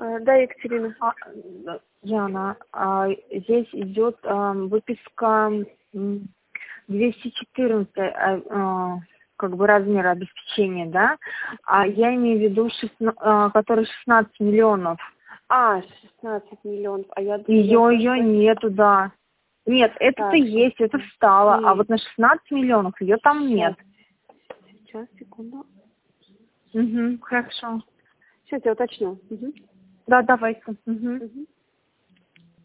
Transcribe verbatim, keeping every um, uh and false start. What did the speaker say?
А, да, Екатерина. А, Яна, а, здесь идет а, выписка м, двести четырнадцать, а, а, как бы размер обеспечения, да? А я имею в виду, шестнадцать, а, который шестнадцать миллионов. А, шестнадцать миллионов. А я думала, Ее, я ее просто... нету, да. Нет, это-то Так, есть, это встало, а есть. вот на шестнадцать миллионов ее там нет. Сейчас, секунду. Угу, хорошо. Сейчас я уточню. Угу. Да, давайте. Угу. Угу.